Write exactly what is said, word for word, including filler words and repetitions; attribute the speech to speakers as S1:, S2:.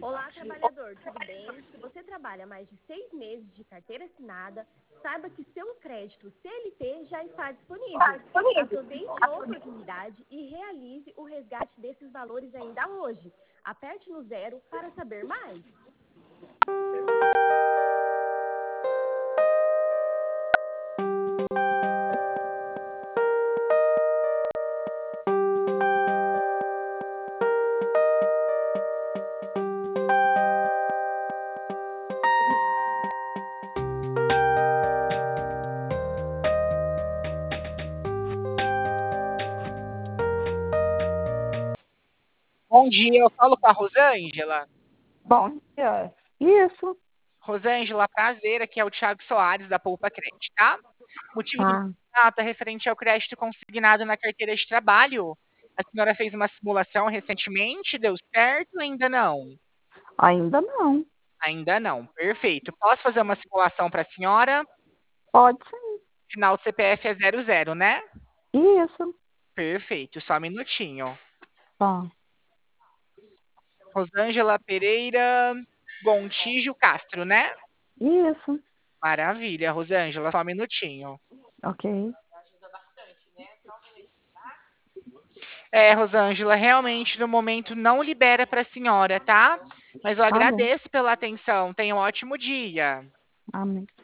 S1: Olá, trabalhador, tudo bem? Se você trabalha mais de seis meses de carteira assinada, saiba que seu crédito C L T já está disponível. Aproveite a oportunidade e realize o resgate desses valores ainda hoje. Aperte no zero para saber mais.
S2: Bom dia, eu falo com a Rosângela.
S3: Bom dia. Isso.
S2: Rosângela, prazer, aqui é o Thiago Soares, da Poupa Crédito, tá? Motivo do meu
S3: Ah,
S2: contato é referente ao crédito consignado na carteira de trabalho. A senhora fez uma simulação recentemente, deu certo ou ainda não?
S3: ainda não.
S2: Ainda não, perfeito. Posso fazer uma simulação para a senhora?
S3: Pode sim.
S2: Final do C P F é zero zero, né?
S3: Isso.
S2: Perfeito, só um minutinho.
S3: Bom,
S2: Rosângela Pereira Gontijo Castro, né?
S3: isso.
S2: Maravilha, Rosângela, só um minutinho.
S3: Ok.
S2: É, Rosângela, realmente no momento não libera para a senhora, tá? Mas eu
S3: Tá bom.
S2: agradeço pela atenção. Tenha um ótimo dia.
S3: Amém.